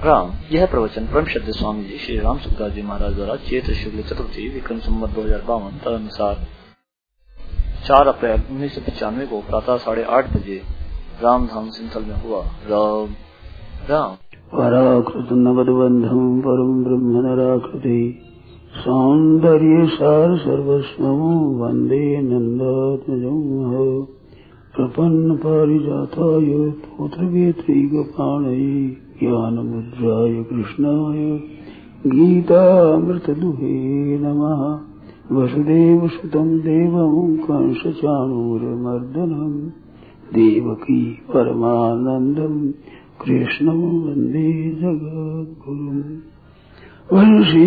राम। यह प्रवचन परम श्रद्धेय स्वामी जी श्री राम सुखदास जी महाराज द्वारा चैत्र शुक्ल चतुर्थी विक्रम संवत 2052 तदनुसार 4 अप्रैल 1995 को प्रातः 8:30 बजे रामधाम सिंथल में हुआ। राम राम। पराकृत नवदबंधम परम ब्रह्म नराकृति सौंदर्य सार सर्वस्वं वंदे नंदात्मजं प्रपन्न पारिजाताय पुत्रवेत्रैकपाणये ज्ञानमुद्राय कृष्णाय गीतामृतदुहे नमः। वसुदेवसुतं देवं कंसचाणूरमर्दनं देवकी परमानन्दं कृष्णं वन्दे जगद्गुरुम्। वंशी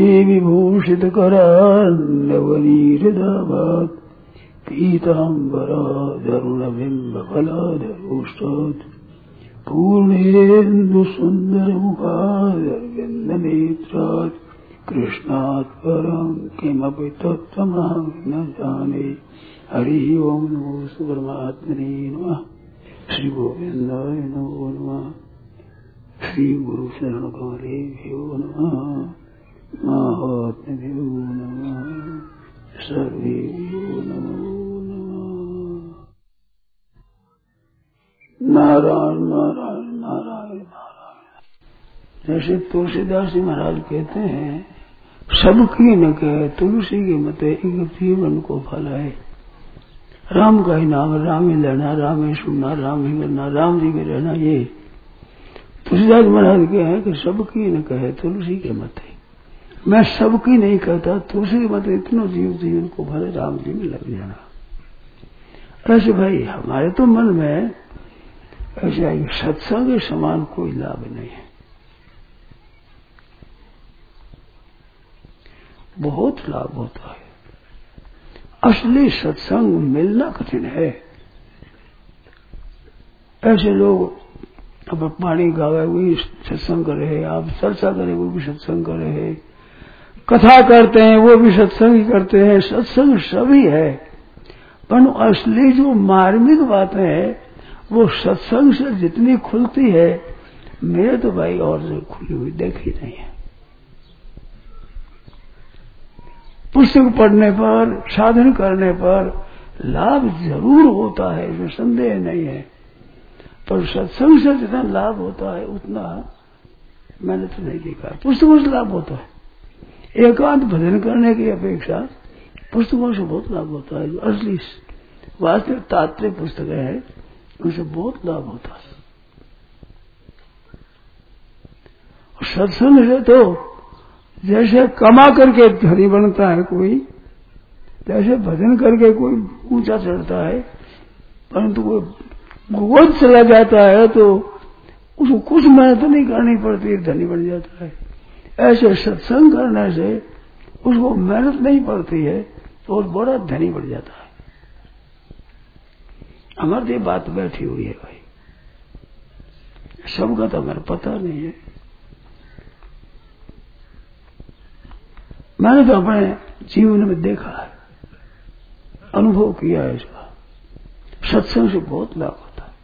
विभूषितकरान्नवनीहृदाभात् पीताम्बराधरुणबिम्बफलाधरोष्टात् पूर्णेन्दुसुन्दरमुखादरविन्दनेत्रात् कृष्णात् परं किमपि तत्त्वमहं न जाने। हरि ओं नमो परमात्मने नमः। श्री गोविन्दाय नमो नमः। श्री गुरु शरण कमलेभ्यो नमः। महात्म्यो नमः। सर्वेभ्यो नमो नमः। नारायण नारायण नारायण नारायण। जैसे तुलसीदास जी महाराज कहते हैं, सबकी न कहे तुलसी के मते एक जीवन को फल है। राम का ही नाम, राम ही लेना, राम ही सुनना, राम ही करना, राम जी के रहना। ये तुलसीदास महाराज के हैं कि सबकी न कहे तुलसी के मते। मैं सबकी नहीं कहता, तुलसी के मते इतना जीवन को भले राम जी में लग जाना। ऐसे भाई हमारे तो मन में ऐसे आई सत्संग के समान कोई लाभ नहीं है। बहुत लाभ होता है। असली सत्संग मिलना कठिन है। ऐसे लोग अब पानी गावे वो भी सत्संग कर रहे हैं, आप चर्चा करें वो भी सत्संग कर रहे हैं, कथा करते हैं वो भी सत्संग ही करते हैं। सत्संग सभी है, पर असली जो मार्मिक बातें हैं वो सत्संग से जितनी खुलती है, मेरे तो भाई और से खुली हुई देखी नहीं है। पुस्तक पढ़ने पर, साधन करने पर लाभ जरूर होता है, इसमें संदेह नहीं है, पर सत्संग से जितना लाभ होता है उतना मैंने तो नहीं देखा। पुस्तकों से लाभ होता है, एकांत भजन करने की अपेक्षा पुस्तकों से बहुत लाभ होता है। जो असली वास्तविक तात्विक पुस्तकें हैं उनसे बहुत लाभ होता है। और सत्संग से तो जैसे कमा करके धनी बनता है कोई, जैसे भजन करके कोई ऊंचा चढ़ता है, परंतु कोई भगवत चला जाता है तो उसको कुछ मेहनत नहीं करनी पड़ती, धनी बन जाता है। ऐसे सत्संग करने से उसको मेहनत नहीं पड़ती है और बड़ा धनी बढ़ जाता है। हमारी ये बात बैठी हुई है भाई, सबका तो हमें पता नहीं है। मैंने तो अपने जीवन में देखा है, अनुभव किया है इसका। सत्संग से बहुत लाभ होता है।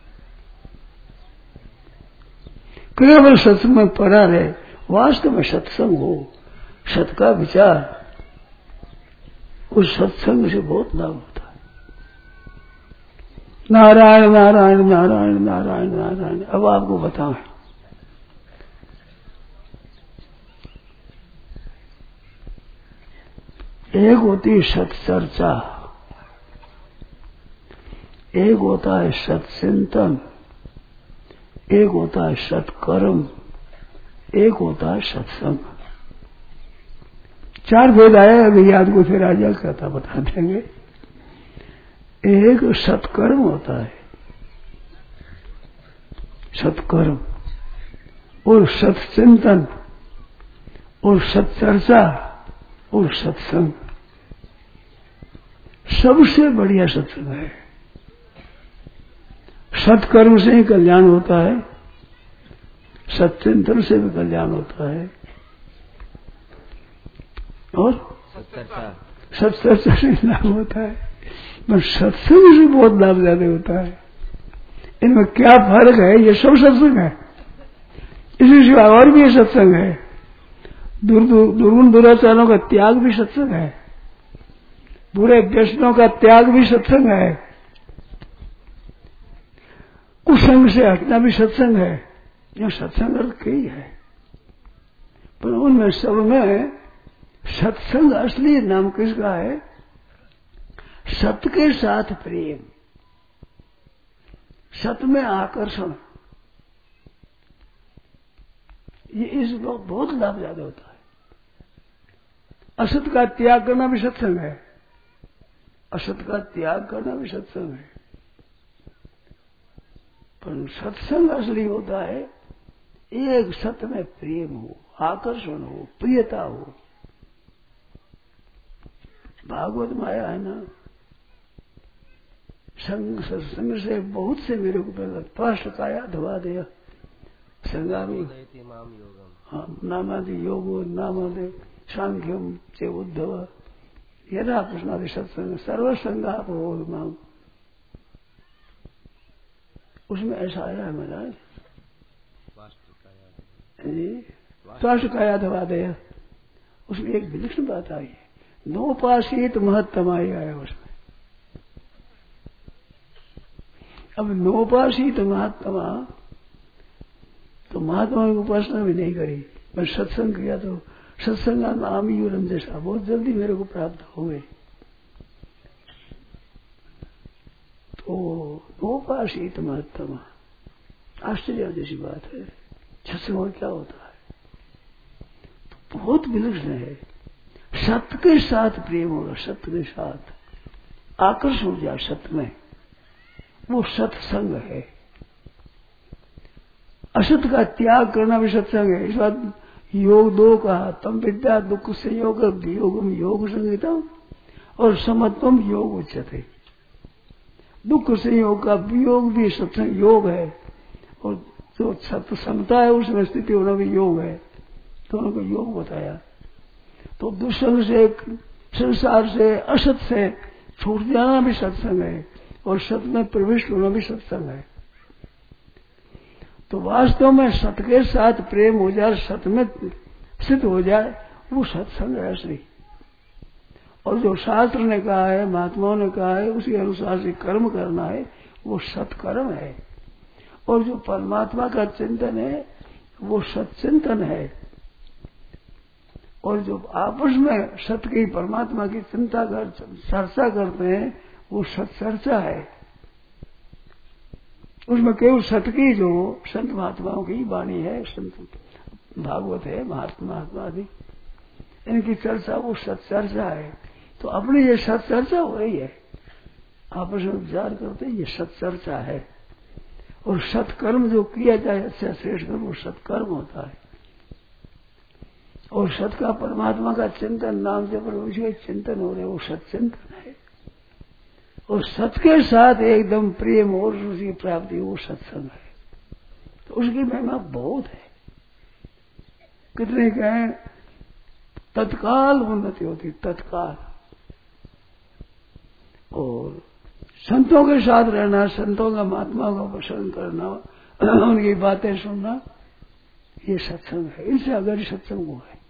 केवल सत्संग में पड़ा रहे, वास्तव में सत्संग हो, सत का विचार, उस सत्संग से बहुत लाभ होता है। नारायण नारायण नारायण नारायण नारायण। अब आपको बताएं, एक होती सत्चर्चा, एक होता है सत्चिंतन, एक होता है सत्कर्म, एक होता है सत्संग। 4 भेद आए, अभी याद को फिर आ जाए कहता बता देंगे। एक सत्कर्म होता है, सत्कर्म, और सत्चिंतन, और सत्चर्चा, और सत्संग। सबसे बढ़िया सत्संग है। सत्कर्म से ही कल्याण होता है, सत्चिंतन से भी कल्याण होता है, और सत्चर्चा से लाभ होता है, पर सत्संग से बहुत लाभ ज्यादा होता है। इनमें क्या फर्क है? ये सब सत्संग है, इसी सिवाय और भी सत्संग है। दुर्गुण दुराचारों का त्याग भी सत्संग है, बुरे व्यसनों का त्याग भी सत्संग है, कुसंग से हटना भी सत्संग है। यह सत्संग अर्थ कई है, पर उनमें सब में सत्संग असली नाम किसका है? सत के साथ प्रेम, सत में आकर्षण। ये इस लोग बहुत लाभ ज्यादा होता है। असत का त्याग करना भी सत्संग है, असत का त्याग करना भी सत्संग है। पर सत्संग असली होता है एक सत में प्रेम हो, आकर्षण हो, प्रियता हो। भागवत में आया है ना, संग सत्संग से बहुत से मेरे को पहले स्पष्ट काया धवा दे संगामी नामादि योगो नामादि सांख्यम चे उद्धव यदा प्रश्नादि सत्संग सर्वसंगाप हो मांग। उसमें ऐसा आया है महाराज स्पष्ट काया धवा दे। उसमें एक विलक्षण बात आई है, नोपासीत महत्तम आया उसमें। अब नोपासीत महात्मा तो महात्मा की उपासना भी नहीं करी, मैं सत्संग किया तो सत्संग नाम ही यूरम जैसा बहुत जल्दी मेरे को प्राप्त हो गए। तो नोपासीत महात्मा आश्चर्य जैसी बात है। सत्संग क्या होता है? तो बहुत विलक्षण है। सत्य के साथ प्रेम होगा, सत्य के साथ आकर्षण हो जाए सत्य में, वो सत्संग है। असत का त्याग करना भी सत्संग है। इस बात योग दो कहा, तम विद्या दुख संयोग वियोगम योग संगीतम और समत्वम योग उच्यते। दुख संयोग का वियोग भी सत्संग योग है, और जो सत्संगता है उसमें स्थिति होना भी योग है। दोनों को योग बताया। तो दुष्संग से, संसार से, असत से छूट जाना भी सत्संग है, और सत में प्रविष्ट होना भी सत्संग है। तो वास्तव में सत के साथ प्रेम हो जाए, सत में स्थित हो जाए, वो सत्संग है असली। और जो शास्त्र ने कहा है, महात्माओं ने कहा है, उसी अनुसार से कर्म करना है, वो सत्कर्म है। और जो परमात्मा का चिंतन है वो सत्चिंतन है। और जो आपस में सत्य की परमात्मा की चिंता कर चर्चा करते हैं वो सत्चर्चा है। उसमें केवल सत्य की जो संत महात्माओं की वाणी है, संत भागवत है, महात्मा आदि, इनकी चर्चा वो सत्चर्चा है। तो अपनी ये सत्चर्चा हो रही है, आपस में विचार करते ये सत्चर्चा है। और सत्कर्म जो किया जाए अच्छा श्रेष्ठ कर्म वो सत्कर्म होता है। और सत का परमात्मा का चिंतन, नाम जब उसके चिंतन हो रहे वो सत्चिंतन है। और सत के साथ एकदम प्रेम और उसकी प्राप्ति वो सत्संग है। तो उसकी महिमा बहुत है। कितने कहें तत्काल उन्नति होती, तत्काल। और संतों के साथ रहना, संतों का महात्माओं का प्रसन्न करना, उनकी बातें सुनना, ये सत्संग है। इनसे अगर सत्संग वो है,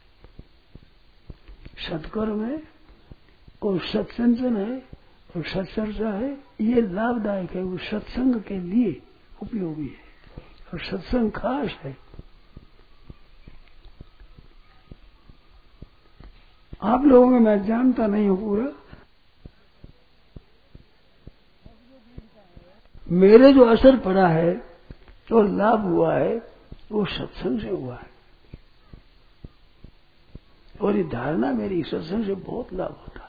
सत्कर्म है और सत्संचन है और सत्चर्चा है, ये लाभदायक है। वो सत्संग के लिए उपयोगी है और सत्संग खास है। आप लोगों में मैं जानता नहीं हूं पूरा, मेरे जो असर पड़ा है, जो लाभ हुआ है, वो सत्संग से हुआ है। और ये धारणा मेरी सत्संग से बहुत लाभ होता है।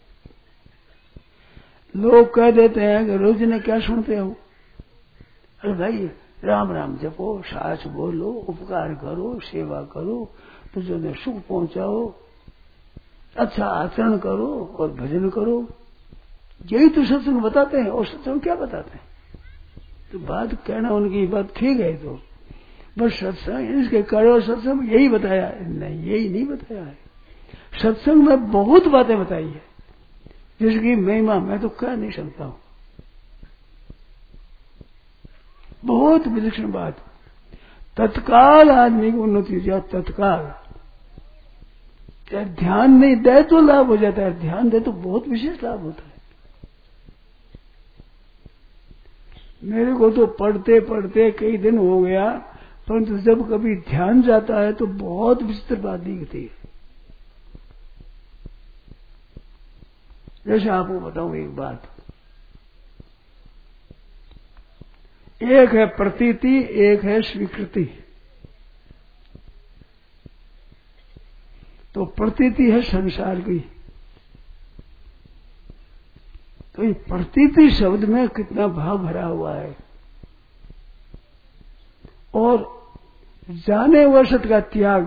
लोग कह देते हैं कि रोज ने क्या सुनते हो? अरे भाई राम राम जपो, सास बोलो, उपकार करो, सेवा करो, तुझे ने सुख पहुंचाओ, अच्छा आचरण करो और भजन करो। यही तो सत्संग बताते हैं। और सत्संग क्या बताते हैं? तो बात कहना उनकी बात ठीक है, तो बस सत्संग इसके करो सत्संग यही बताया नहीं, यही नहीं बताया है। सत्संग में बहुत बातें बताई है जिसकी महिमा मैं तो कह नहीं सकता हूं। बहुत विलक्षण बात। तत्काल आदमी की उन्नति हो जाए, तत्काल। चाहे ध्यान नहीं दे तो लाभ हो जाता है, ध्यान दे तो बहुत विशेष लाभ होता है। मेरे को तो पढ़ते पढ़ते कई दिन हो गया, परंतु जब कभी ध्यान जाता है तो बहुत विचित्र बात दिखती है। जैसे आपको बताऊं एक बात, एक है प्रतीति, एक है स्वीकृति। तो प्रतीति है संसार की। तो ये प्रतीति शब्द में कितना भाव भरा हुआ है, और जाने वशत का त्याग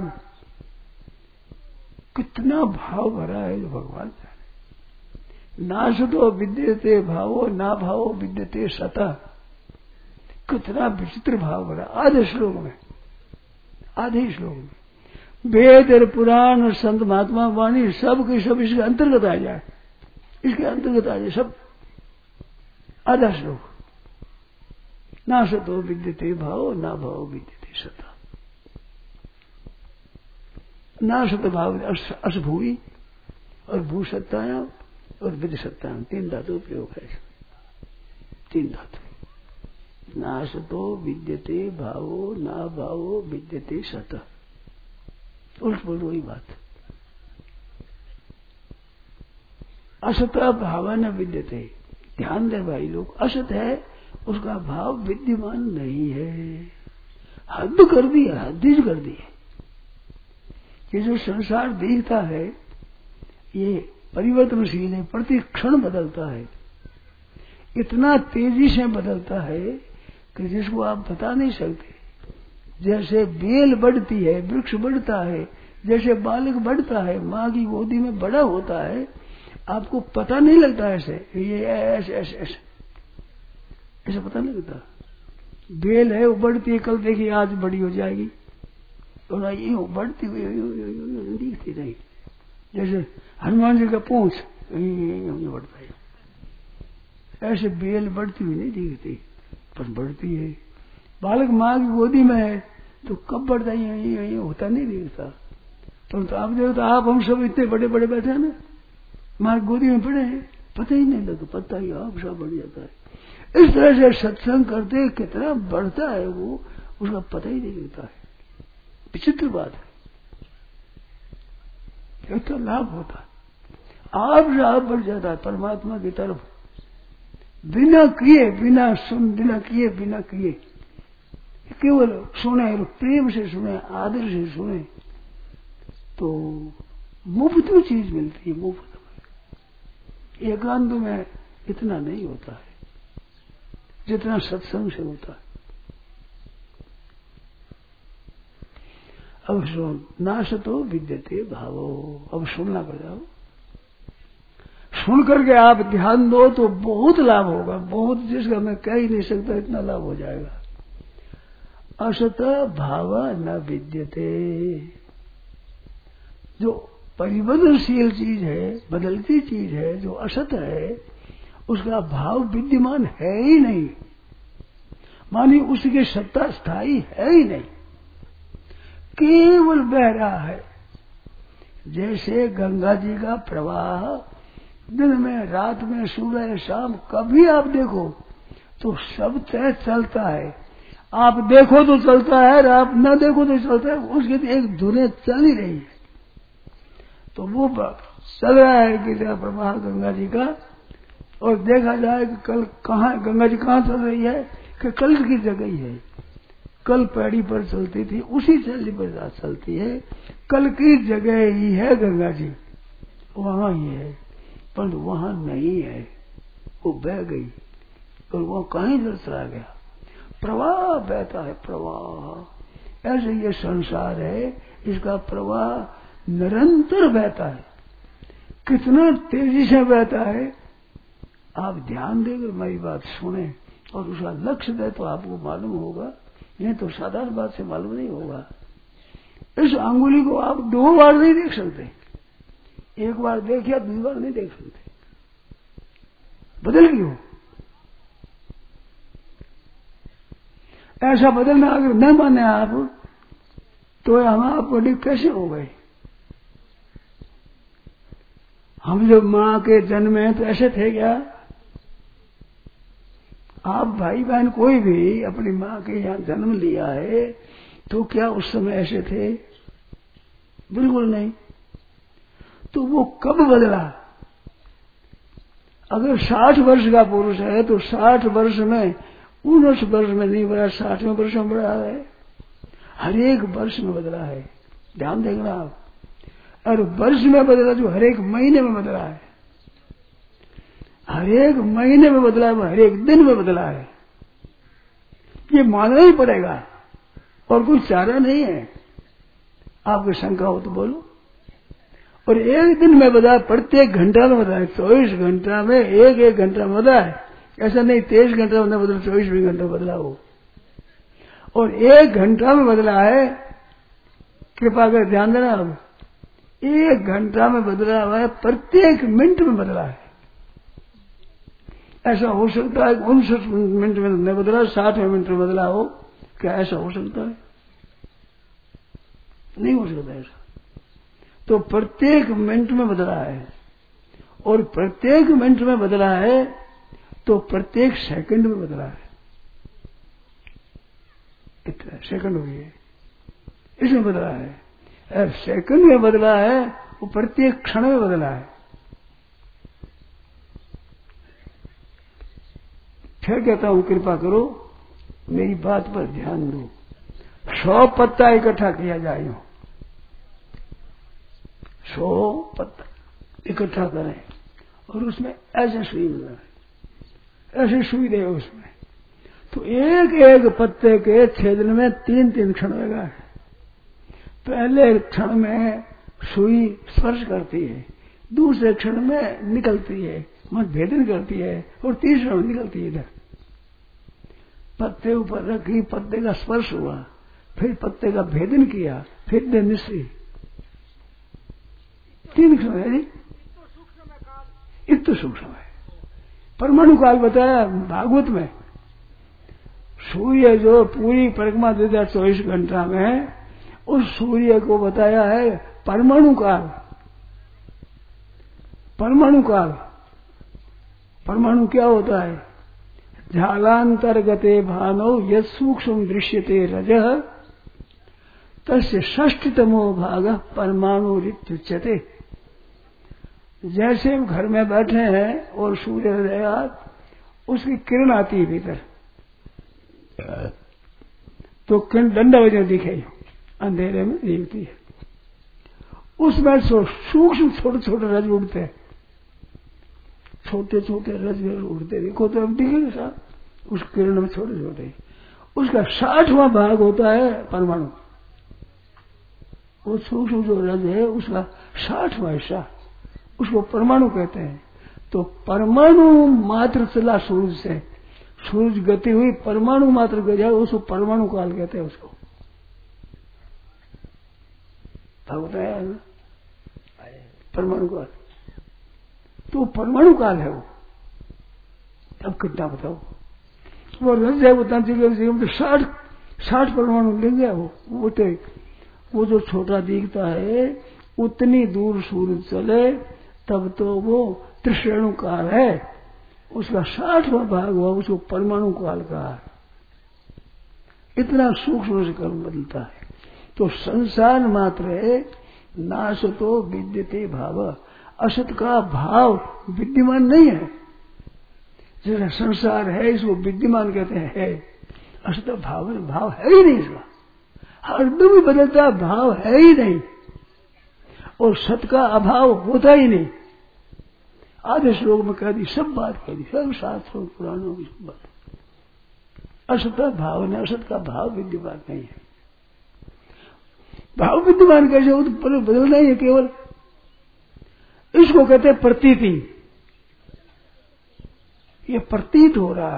कितना भाव भरा है, जो भगवान जाने। नासतो विद्यते भावो ना भावो विद्यते सता, कितना विचित्र भाव भरा आधे श्लोक में, आधे श्लोक में। वेद और पुराण और संत महात्मा वाणी सब के सब इसके अंतर्गत आ जाए, इसके अंतर्गत आ जाए सब। आधा श्लोक, ना सतो विद्यते भाव ना भाव विद्यते सता, ना सत भाव असभूई और भू सत्तायाम और विद सत्तायाम, तीन धातु प्रयोग है, तीन धातु। ना सतो विद्यते भावो ना भावो विद्यते सता, उल्ट पुल्ट वही बात। असत भाव न विद्यते, ध्यान दे भाई लोग, असत है उसका भाव विद्यमान नहीं है। हद कर दी है, हद्दीज कर दी है। ये जो संसार दिखता है ये परिवर्तनशील है, प्रति क्षण बदलता है, इतना तेजी से बदलता है कि जिसको आप बता नहीं सकते। जैसे बेल बढ़ती है, वृक्ष बढ़ता है, जैसे बालक बढ़ता है, माँ की गोदी में बड़ा होता है, आपको पता नहीं लगता ऐसे, ये ऐसे ऐसे ऐसे ऐसे पता नहीं लगता। बेल है वो बढ़ती है, कल देखिए आज बड़ी हो जाएगी, और ये बढ़ती हुई दिखती नहीं। जैसे हनुमान जी का पूंछ बढ़ता है, ऐसे बेल बढ़ती हुई नहीं दिखती, पर बढ़ती है। बालक माँ की गोदी में है तो कब बढ़ता है ये होता नहीं दिखता। परंतु आप देखो तो आप हम सब इतने बड़े बड़े बैठे हैं ना, माँ की गोदी में पड़े हैं, पता ही नहीं लगता, पता ही आप सब बढ़ जाता है। इस तरह से सत्संग करते कितना बढ़ता है वो, उसका पता ही नहीं लगता है। विचित्र बात है, तो लाभ होता है, आप बढ़ जाता है परमात्मा की तरफ, बिना किए, बिना सुन, बिना किए, बिना किए, केवल सुने, प्रेम से सुने, आदर से सुने, तो मुफ्त में चीज मिलती है, मुफ्त में। एकांत में इतना नहीं होता है जितना सत्संग से होता है। अब सुन, नासतो विद्यते भावो, अब सुनना पड़ जाओ। सुन करके आप ध्यान दो तो बहुत लाभ होगा, बहुत, जिसका मैं कह ही नहीं सकता, इतना लाभ हो जाएगा। असत भाव न विद्यते, जो परिवर्तनशील चीज है, बदलती चीज है, जो असत है, उसका भाव विद्यमान है ही नहीं, मानी उसकी सत्ता स्थायी है ही नहीं, केवल बह रहा है। जैसे गंगा जी का प्रवाह दिन में, रात में, सुबह शाम, कभी आप देखो तो सब तय चलता है। आप देखो तो चलता है और आप न देखो तो चलता है, उसके तो एक धुने चल ही रही है। तो वो चल रहा है कि प्रवाह गंगा जी का, और देखा जाए कि कल कहाँ गंगा जी कहाँ चल रही है, कि कल की जगह ही है। कल पैड़ी पर चलती थी, उसी चलती पर चलती है, कल की जगह ही है गंगा जी, वहां ही है, पर वहां नहीं है, वो बह गई और वो कहीं इधर चला गया। प्रवाह बहता है, प्रवाह। ऐसे ये संसार है, इसका प्रवाह निरंतर बहता है, कितना तेजी से बहता है। आप ध्यान देकर मेरी बात सुने और उसका लक्ष्य दे तो आपको मालूम होगा, नहीं तो साधारण बात से मालूम नहीं होगा। इस अंगुली को आप 2 बार नहीं देख सकते, एक बार देखिए, 2 बार नहीं देख सकते, बदल गई हो। ऐसा बदलना अगर न माने आप तो हम आपको कैसे हो गए? हम जब माँ के जन्म में तो ऐसे थे क्या? आप भाई बहन कोई भी अपनी माँ के यहाँ जन्म लिया है तो क्या उस समय ऐसे थे? बिल्कुल नहीं। तो वो कब बदला? अगर 60 वर्ष का पुरुष है तो 60 वर्ष में 19 वर्ष में नहीं बड़ा, 60वें वर्ष में बड़ा है। हर एक वर्ष में बदला है, ध्यान देखना आप। और वर्ष में बदला जो हर एक महीने में बदला है, हर एक महीने में बदला है, हर एक दिन में बदला है, ये मानना ही पड़ेगा और कोई चारा नहीं है। आपकी शंका हो तो बोलो। और एक दिन में बदला, प्रत्येक घंटा में बदला है, 24 घंटा में एक घंटा में बदला है। ऐसा नहीं 23 घंटा में बदला, 24 घंटा बदला हो। और 1 घंटा में बदला है, कृपा कर ध्यान देना। अब 1 घंटा में बदला हुआ है, प्रत्येक मिनट में बदला है। ऐसा हो सकता है 59 मिनट में न बदला, 60वें मिनट में बदला हो? क्या ऐसा हो सकता है? नहीं हो सकता ऐसा। तो प्रत्येक मिनट में बदला है, और प्रत्येक मिनट में बदला है तो प्रत्येक सेकंड में बदला है। इतना सेकंड हो गए, इसमें बदला है। और सेकंड में बदला है, वो प्रत्येक क्षण में बदला है। फिर कहता हूं कृपा करो मेरी बात पर ध्यान दो। 100 पत्ता इकट्ठा किया जाए, 100 पत्ता इकट्ठा करें और उसमें ऐसे सुई लगाए, ऐसे सुई दे उसमें, तो एक एक पत्ते के छेदन में 3-3 क्षण लगा है। पहले क्षण में सुई स्पर्श करती है, दूसरे क्षण में निकलती है, मत भेदन करती है, और तीसरे क्षण निकलती है। इधर पत्ते ऊपर रखी, पत्ते का स्पर्श हुआ, फिर पत्ते का भेदन किया, फिर निश्चय 3 क्षण है। इतना सूक्ष्म है। परमाणु काल बताया भागवत में। सूर्य जो पूरी परिक्रमा देता है 24 घंटा में, उस सूर्य को बताया है परमाणु काल। परमाणु काल, परमाणु क्या होता है? झालांतर्गते भानो यत् सूक्ष्म दृश्यते रजः तस्य षष्ठतमो भाग परमाणु रित्युच्यते। जैसे हम घर में बैठे हैं और सूर्योदय, उसकी किरण आती है भीतर, तो किरण डंडा वजह दिखे, अंधेरे में दिखती है। उसमें सूक्ष्म छोटे छोटे रज उड़ते हैं, छोटे छोटे रज उड़ते, देखो तो अब दिखेगा साहब उस किरण में छोटे छोटे। उसका 60वां भाग होता है परमाणु। वो सूक्ष्म जो रज है उसका 60वां हिस्सा, उसको परमाणु कहते हैं। तो परमाणु मात्र चला सूरज से, सूरज गति हुई, परमाणु मात्र गया, उसको परमाणु काल कहते हैं। उसको बताया ना, परमाणु काल। तो परमाणु काल है वो। अब कितना बताओ? वो रज है, उतना जगह तो 60 परमाणु ले गया वो तो वो जो छोटा दिखता है, उतनी दूर सूरज चले तब तो वो त्रिश्रेणु काल है। उसका 60वां भाग हुआ, उसको परमाणु काल कहा। इतना सूक्ष्म से कर्म बदलता है। तो संसार मात्र है, नासतो विद्यते भाव। असत का भाव विद्यमान नहीं है। जैसा संसार है इसको विद्यमान कहते हैं, है। असत भाव है ही नहीं इसका, हरदम बदलता भाव है ही नहीं, और सत का अभाव होता ही नहीं। आधे श्लोक में कह दी, सब बात कह दी, सब शास्त्रों पुराणों की सब बात। असत भाव ने, असत का भाव विद्यमान नहीं है। भाव विद्यमान कैसे हो? तो बदलना ही है केवल। इसको कहते हैं प्रतीति। ये प्रतीत हो रहा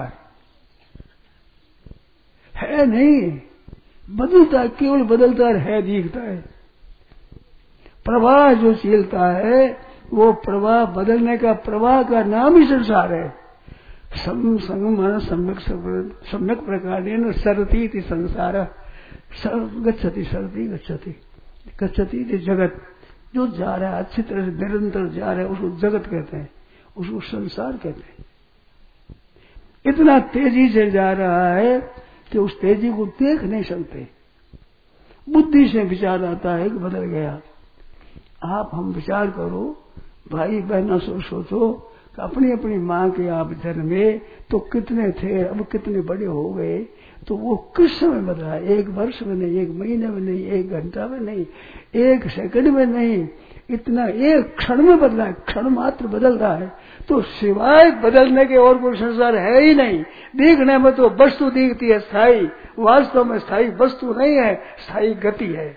है नहीं, बदलता है, केवल बदलता है, दिखता है। प्रवाह जो चलता है वो प्रवाह, बदलने का प्रवाह का नाम ही संसार है। संगम सम्यक प्रकार सरती संसार गच्छति सरती गच्छति गच्छति जगत जो जा रहा है अच्छी तरह से निरंतर जा रहा है उसको जगत कहते हैं, उसको संसार कहते हैं। इतना तेजी से जा रहा है कि उस तेजी को देख नहीं सकते। बुद्धि से विचार आता है कि बदल गया। आप हम विचार करो, भाई बहना सोचो कि अपनी अपनी माँ के आप जन्मे तो कितने थे, अब कितने बड़े हो गए, तो वो किस समय बदला? एक वर्ष में नहीं, एक महीने में नहीं, एक घंटा में नहीं, एक सेकंड में नहीं, इतना एक क्षण में बदला है। क्षण मात्र बदल रहा है। तो सिवाय बदलने के और कोई संसार है ही नहीं। दिखने में तो वस्तु दिखती है स्थायी, वास्तव में स्थायी वस्तु नहीं है, स्थायी गति है।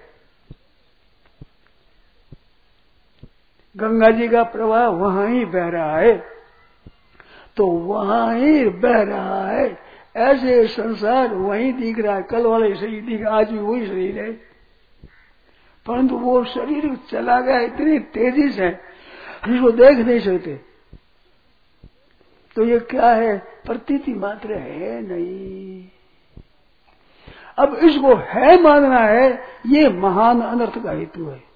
गंगा जी का प्रवाह वहां ही बह रहा है, तो वहां ही बह रहा है। ऐसे संसार वहीं दिख रहा है। कल वाले शरीर दिख, आज भी वही शरीर है, परंतु वो शरीर चला गया इतनी तेजी से जिसको देख नहीं सकते। तो ये क्या है? प्रतीति मात्र है नहीं। अब इसको है मानना है, ये महान अनर्थ का हेतु है।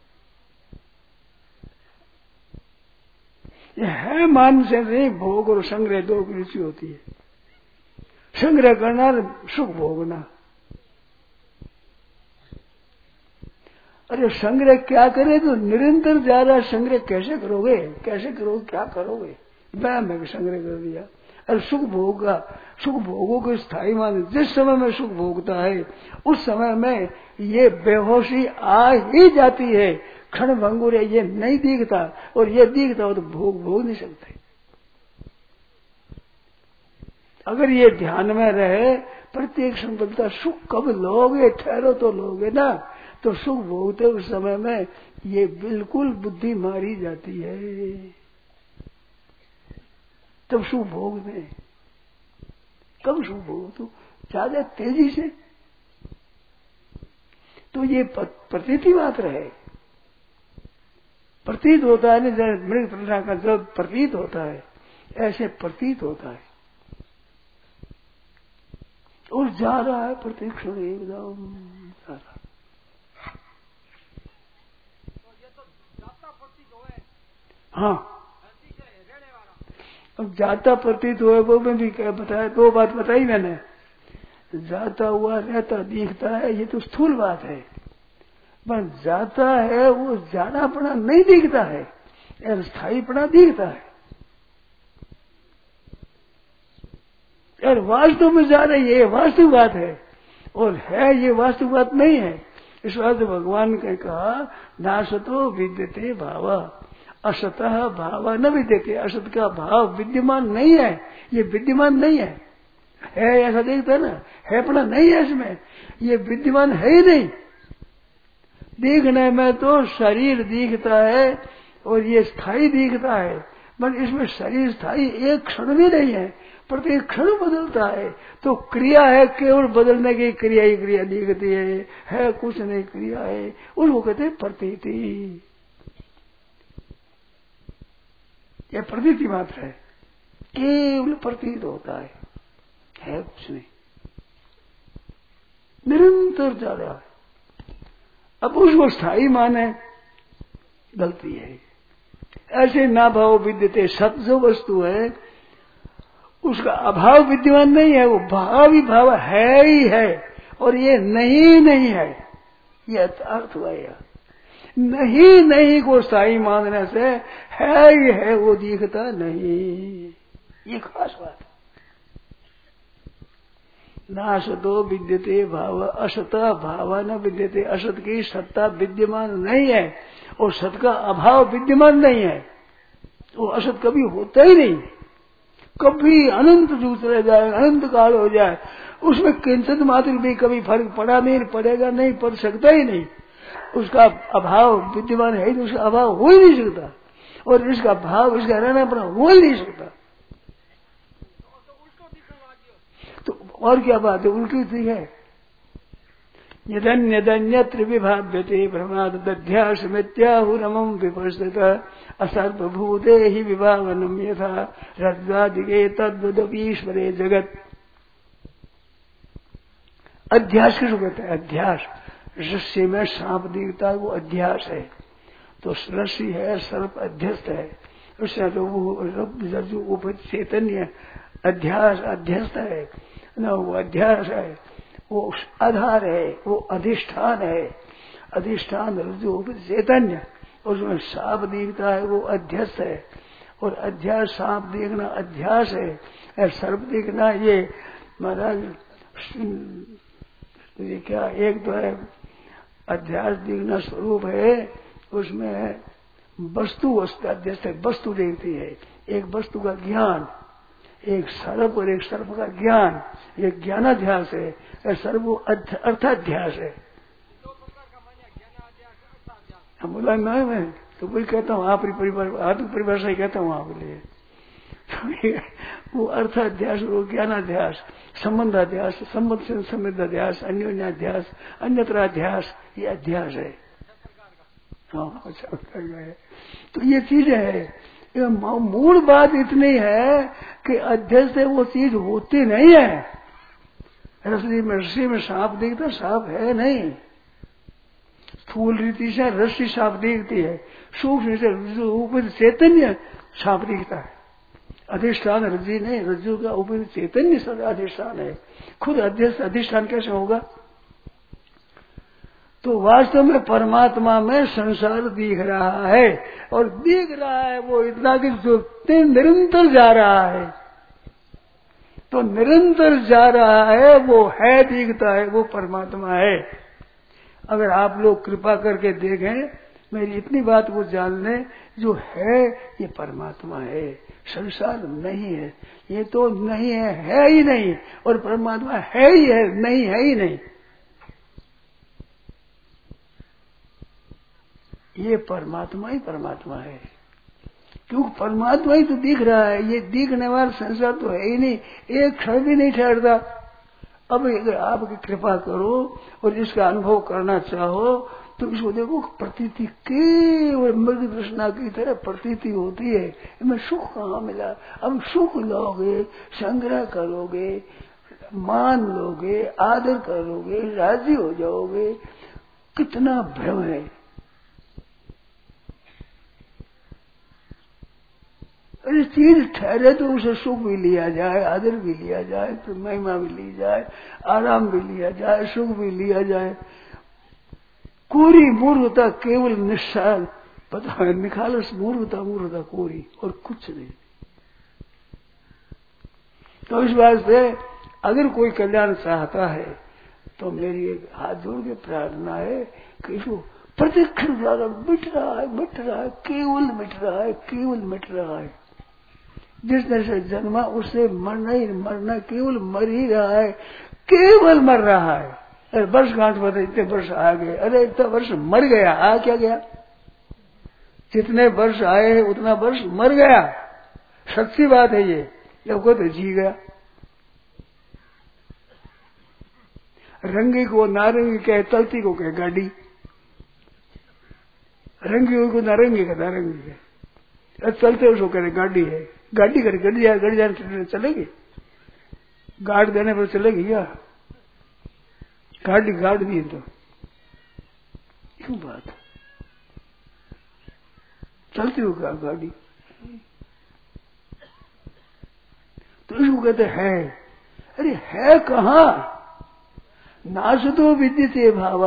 ये है मान से नहीं, भोग और संग्रह दो की रुचि होती है। संग्रह करना, सुख भोगना। अरे संग्रह क्या करे? तो निरंतर जा रहा संग्रह कैसे करोगे? कैसे करोगे? क्या करोगे? मैं संग्रह कर दिया। अरे सुख भोगा, सुख भोगों को स्थायी मान। जिस समय में सुख भोगता है उस समय में ये बेहोशी आ ही जाती है। क्षण भंगुर है, ये नहीं दिखता, और ये दिखता हो तो भोग नहीं सकते। अगर ये ध्यान में रहे, प्रत्येक संपत्ति सुख कब लोगे? ठहरो तो लोगे ना। तो सुख भोगते उस समय में ये बिल्कुल बुद्धि मारी जाती है। तब सुख भोग में कब सुख भोग? तो ज्यादा तेजी से। तो ये प्रतीति मात्र है। प्रतीत होता है ना, मृग तृष्णा का जब प्रतीत होता है ऐसे प्रतीत होता है। और जा रहा है प्रत्येक क्षण एकदम जा रहा। हाँ, अब जाता प्रतीत हुआ वो में भी क्या बताया? दो बात बताई मैंने। जाता हुआ रहता दिखता है, ये तो स्थूल बात है। पर जाता है वो जानापना नहीं दिखता है, और स्थायीपना दिखता है। यार वास्तव में जा रही है, वास्तविक बात है, और है ये वास्तविक बात नहीं है। इस बात भगवान ने कहा, नासतो विद्यते भावा असतः भावा न विद्यते। असत का भाव विद्यमान नहीं है, ये विद्यमान नहीं है। ऐसा देखता है ना, है अपना नहीं है इसमें, ये विद्यमान है ही नहीं। देखने में तो शरीर दिखता है और ये स्थायी दिखता है, पर इसमें शरीर स्थायी एक क्षण भी नहीं है, प्रत्येक क्षण बदलता है। तो क्रिया है, केवल बदलने की क्रिया ही क्रिया दिखती है कुछ नहीं क्रिया है। उसको कहते हैं प्रतीति। यह प्रतीति मात्र है, केवल प्रतीत होता है कुछ नहीं, निरंतर जा रहा है। अब उसको स्थायी माने, गलती है। ऐसे ना भाव विद्यते, सत जो वस्तु है उसका अभाव विद्यमान नहीं है, वो भाव ही भाव है ही है, और ये नहीं है। ये अर्थ हुआ यह नहीं को स्थायी मानने से है ही है, वो दिखता नहीं। ये खास बात है। नासतो विद्यते भाव असता भाव न विद्यते। असत की सत्ता विद्यमान नहीं है और सत का अभाव विद्यमान नहीं है। वो असत कभी होता ही नहीं, कभी अनंत युग चले जाए, अनंत काल हो जाए, उसमें किंचित मात्र भी कभी फर्क पड़ा नहीं, पड़ेगा नहीं, पड़ सकता ही नहीं। उसका अभाव विद्यमान है, तो उसका अभाव हो ही नहीं सकता, और इसका भाव, इसका रहना अपना हो ही नहीं सकता। तो और क्या बात है? उल्टी थी है। यदन्यदन्यत्र विभाव्यते प्रमादध्यास मिथ्याहुरमं विपश्यत असर्वभूते हि विभावनम यथा रज्ज्वादिके तद्वदपीश्वरे जगत। अध्यास किसको कहते हैं? अध्यास रस्सी में सांप दिखता है, वो अध्यास है। तो रस्सी है, सर्प अध्यस्त है, उससे तो वो चैतन्य अध्यास अध्यस्त है ना, वो अध्यास है, वो आधार है, वो अधिष्ठान है। अधिष्ठान रज्जु चैतन्य, उसमें सांप दिखता है, वो अध्यस्त है। और अध्यास सांप देखना अध्यास है, सर्प देखना ये महाराज ये क्या, एक तो है अध्यास देखना स्वरूप है, उसमें वस्तु अध्यस्त है, वस्तु देखती है, एक वस्तु का ज्ञान, एक सर्प और एक सर्प का ज्ञान, ये ज्ञानाध्यास है, सर्प अर्थाध्यास है। हम बोला नहीं, मैं तो वही कहता हूँ, आप परिभाषा ही कहता हूँ आपके लिए। वो अर्थाध्यास, वो ज्ञानाध्यास, संबंधाध्यास, संबंध से संबंधाध्यास, अन्योन्याध्यास, अन्यत्राध्यास, ये अध्यास है। हाँ, अच्छा है। तो ये चीजें है। मूल बात इतनी है कि अध्यस्त है, वो चीज होती नहीं है। रस्सी में सांप दिखता, सांप है नहीं। स्थूल रीति से रस्सी सांप दिखती है, सूक्ष्म से ऊपर चैतन्य सांप दिखता है। अधिष्ठान रज्जु नहीं, रज्जु का ऊपर चैतन्य अधिष्ठान है। खुद अधिष्ठान कैसे होगा? तो वास्तव में परमात्मा में संसार दिख रहा है, और दिख रहा है वो इतना कि जो निरंतर जा रहा है, तो निरंतर जा रहा है, वो है, दिखता है, वो परमात्मा है। अगर आप लोग कृपा करके देखें, मेरी इतनी बात वो जान लें, जो है ये परमात्मा है, संसार नहीं है। ये तो नहीं है ही नहीं, और परमात्मा है ही है, नहीं है ही नहीं। ये परमात्मा ही परमात्मा है, क्योंकि परमात्मा ही तो दिख रहा है। ये दिखने वाला संसार तो है ही नहीं, एक क्षण भी नहीं ठहरता। अब अगर आपकी कृपा करो और इसका अनुभव करना चाहो, तो इसको देखो, प्रतीति केवल मृग तृष्णा की तरह प्रतीति होती है। इसमें सुख कहाँ मिला? अब सुख लोगे, संग्रह करोगे, मान लोगे, आदर करोगे, राजी हो जाओगे, कितना भ्रम है। अरे चीज ठहरे तो उसे सुख भी लिया जाए, आदर भी लिया जाए, तो महिमा भी ली जाए, आराम भी लिया जाए, सुख भी लिया जाए। कोरी मूर्खता केवल निस्सार, पता है, निखालस मूर्खता कोरी, और कुछ नहीं। तो इस बात से अगर कोई कल्याण चाहता है, तो मेरी एक हाथ जोड़ के प्रार्थना है कि इसको प्रतिक्षण द्वारा मिट रहा है, केवल मिट रहा है, केवल मिट रहा है। जिस तरह से जन्मा उससे मरना ही मरना, केवल मर ही रहा है, केवल मर रहा है। अरे वर्ष गांठ बता, इतने वर्ष आ गए, अरे इतना वर्ष मर गया, आ क्या गया? जितने वर्ष आए हैं उतना वर्ष मर गया, सच्ची बात है ये। जब को तो जी गया। रंगी को नारंगी कहे, तलती को कहे गाड़ी, रंगी को नारंगी का नारंगी कहे, चलते उसको कहे गाड़ी है। गाड़ी करे, गड़ी जाए चलेगी? गाड़ देने पर चलेगी क्या? गाड़ी गाड़ दी तो क्यों बात? चलती हो क्या गाड़ी? तो इसको कहते हैं। अरे है कहाँ? नासतो विद्यते भाव,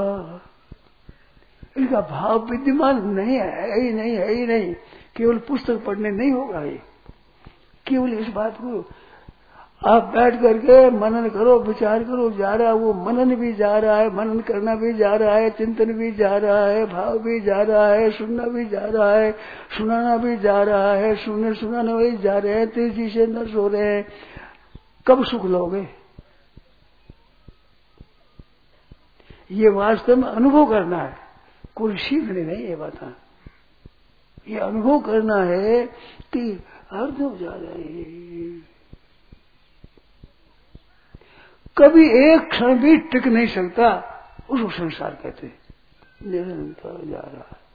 इसका भाव विद्यमान नहीं है ही नहीं, है ही नहीं। केवल पुस्तक पढ़ने नहीं होगा ये। केवल इस बात को आप बैठ करके मनन करो, विचार करो, जा रहा है वो मनन भी जा रहा है, मनन करना भी जा रहा है, चिंतन भी जा रहा है, भाव भी जा रहा है, सुनना भी जा रहा है, सुनाना भी जा रहा है, सुनाने वही जा रहे हैं, तेजी से न सो रहे हैं। कब सुख लोगे? ये वास्तव में अनुभव करना है, कोई सीखने नहीं। ये बात ये अनुभव करना है कि अर्थ हो जा रहे हैं। कभी एक क्षण भी टिक नहीं सकता, उसको संसार कहते हैं। निरंतर जा रहा है।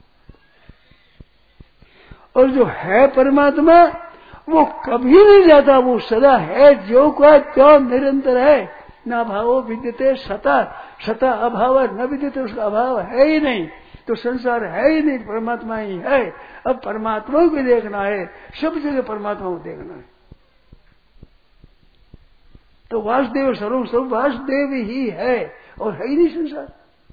और जो है परमात्मा वो कभी नहीं जाता, वो सदा है, जो का त्यों निरंतर है। ना भावो विद्यते सता, सता अभाव न विद्यते, उसका अभाव है ही नहीं, तो संसार है ही नहीं, परमात्मा ही है। अब परमात्मा को देखना है, सब जगह परमात्मा को देखना है। तो वासुदेव सर्वम सब वासुदेव ही है और है ही नहीं संसार।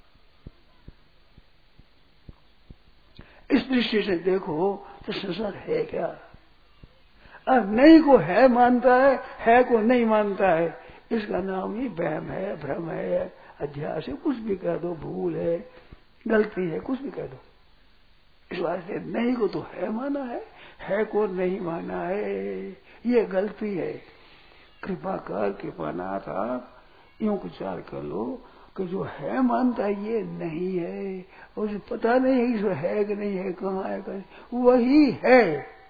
इस दृष्टि से देखो तो संसार है क्या? अब नहीं को है मानता है को नहीं मानता है, इसका नाम ही वहम है, भ्रम है, अध्यास है, कुछ भी कह दो, भूल है, गलती है, कुछ भी कह दो। इस वास्ते नहीं को तो है माना है को नहीं माना है, ये गलती है। कृपा कर, कृपानाथ आप यूं विचार कर लो कि जो है मानता है ये नहीं है, और पता नहीं है इसमें है कि नहीं है, कहाँ है कहीं, वही है,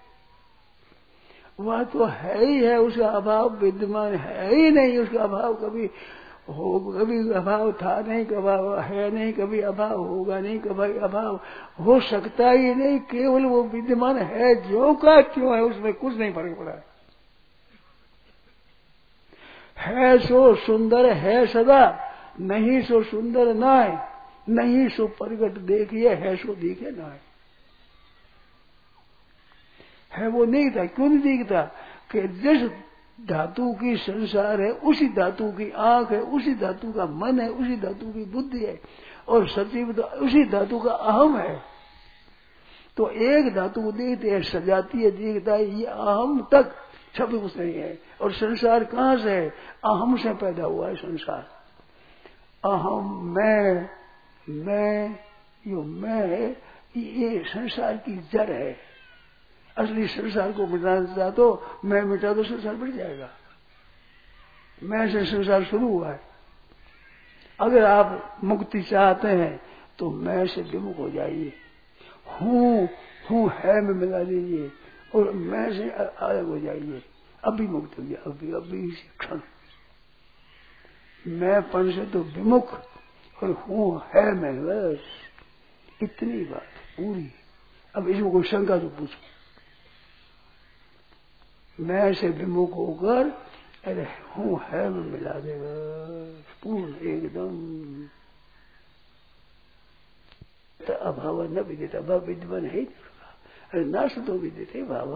वह तो है ही है, उसका अभाव विद्यमान है ही नहीं, उसका अभाव कभी हो, कभी अभाव था नहीं, कभी अभाव है नहीं, कभी अभाव होगा नहीं, कभी अभाव हो सकता ही नहीं, केवल वो विद्यमान है, जो का क्यों है, उसमें कुछ नहीं फर्क पड़ा है सो सुंदर है सदा, नहीं सो सुंदर नाय, नहीं सो प्रगट देखिए, है सो दिखे नाय। है वो नहीं था, क्यों नहीं दिखता कि जिस धातु की संसार है, उसी धातु की आंख है, उसी धातु का मन है, उसी धातु की बुद्धि है, और सचिव तो उसी धातु का अहम है। तो एक धातु को देखते है, सजाती है, दिखता है, ये अहम तक छवि कुछ नहीं है। और संसार कहाँ से है? अहम से पैदा हुआ है संसार। अहम मैं यो मैं, ये संसार की जड़ है। असली संसार को मिटाना चाहते तो मैं मिटा दो, संसार मिट जाएगा। मैं से संसार शुरू हुआ है। अगर आप मुक्ति चाहते हैं तो मैं से विमुख हो जाइए, हूँ है में मिला दीजिए, और मैं से अलग हो जाइए, अभी मुक्त हो जाए, अभी इसी क्षण। मैंपन से तो विमुख और हूँ है मैं, बस इतनी बात पूरी। अब इसमें कोई शंका तो पूछो। मैं से विमुख होकर अरे हूँ है में मिला दे, बस पूर्ण एकदम। तो अभाव न विदित, अभाव विद्यमान है, अरे नाश तो विदित है भाव।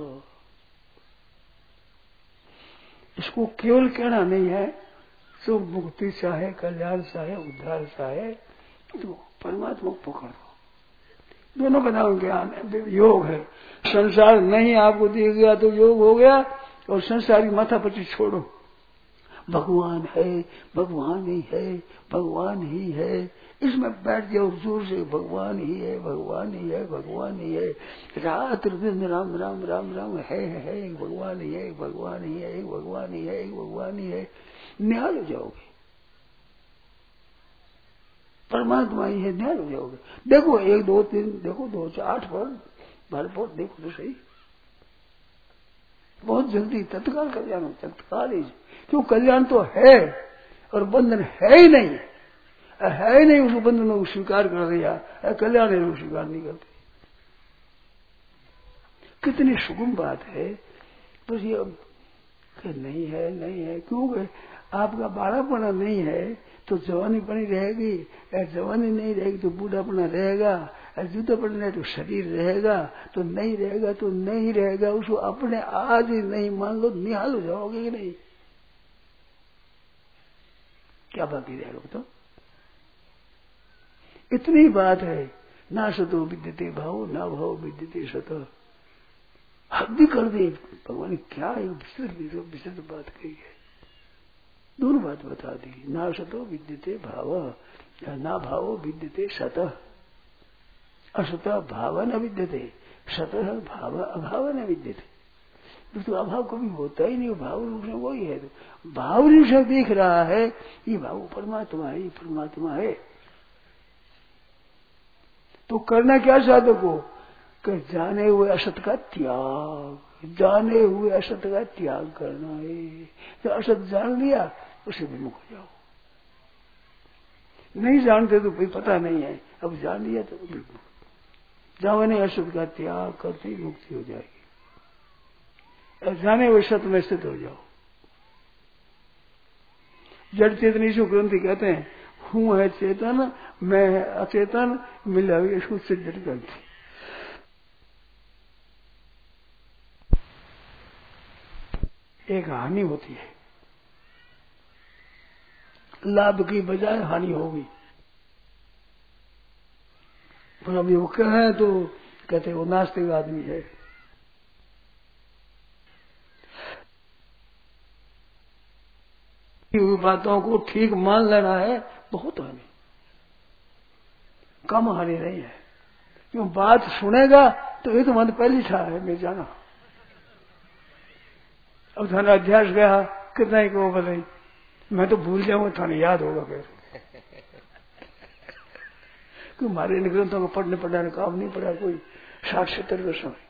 इसको केवल कहना नहीं है, तो मुक्ति चाहे, कल्याण चाहे, उद्धार चाहे, तो परमात्मा को पकड़ दो। दोनों का नाम ज्ञान है, योग है। संसार नहीं आपको दिया गया तो योग हो गया, और संसार की माथा पच्ची छोड़ो। भगवान है, भगवान ही है, भगवान ही है, इसमें बैठ जाओ जोर से, भगवान ही है, भगवान ही है, भगवान ही है, रात दिन राम राम राम राम है, भगवान ही है, भगवान ही है, भगवान ही है, भगवान ही है, निहाल हो जाओगे। परमात्मा ही है, ध्यान हो जाओगे। देखो 1 2 3 देखो 2 4 8 पर भरपूर देखो तो सही, बहुत जल्दी तत्काल कल्याण हो, तत्काल ही। क्यों? कल्याण तो है और बंधन है ही नहीं, है ही नहीं, उस बंधन को स्वीकार कर दिया, कल्याण है स्वीकार नहीं करते। कितनी सुगम बात है। बस ये नहीं है, नहीं है, क्योंकि आपका बाड़ापना नहीं है तो जवानी बनी रहेगी, जवानी नहीं रहेगी तो बूढ़ापना रहेगा, जुदापना नहीं तो शरीर रहेगा, तो नहीं रहेगा तो नहीं रहेगा। उसको अपने आज ही नहीं मान लो, निहाल हो जाओगे कि नहीं? क्या बाकी रहेगा तो? इतनी बात है। ना सतो विद्यते भाव, ना भाव विद्यते सत। हद भी कर दी भगवान, क्या है विस्तृत बात कही है, दोनों बात बता दी। ना सतो विद्यते भाव, ना भावो विद्यते सत, असत भाव न विद्यते, सत भाव अभाव न विद्यते। तो अभाव कभी होता ही नहीं, भाव रूप से वही है। तो भाव रूप से दिख रहा है, ये भाव परमात्मा है, ये परमात्मा है। तो करना क्या साधक को? कि जाने हुए असत का त्याग, जाने हुए असत का त्याग करना है। जो असत जान लिया उसे विमुख हो जाओ। नहीं जानते तो कोई पता नहीं है, अब जान लिया तो जाओ नहीं अशुद्ध का त्याग करते ही मुक्ति हो जाएगी। अब जाने वो सत्य में स्थित हो जाओ। जड़ चेतन ईश्वर ग्रंथि कहते हैं, हूं है चेतन, मैं है अचेतन, मिला हुई इसको से जड़ ग्रंथि। एक हानि होती है, लाभ की बजाय हानि होगी। पर अभी वो कहे तो कहते वो नास्तिक आदमी है। बातों को ठीक मान लेना है, बहुत हानि, कम हानि नहीं है। क्यों बात सुनेगा तो ये तो मन पहले था है, मैं जाना। अब थाना अध्यास गया कितना ही को बताई, मैं तो भूल जाऊंगा, थाने याद होगा फिर। क्यों हमारे इन ग्रंथों को पढ़ने पढ़ाने काम नहीं पड़ा कोई 60-70 वर्षों में।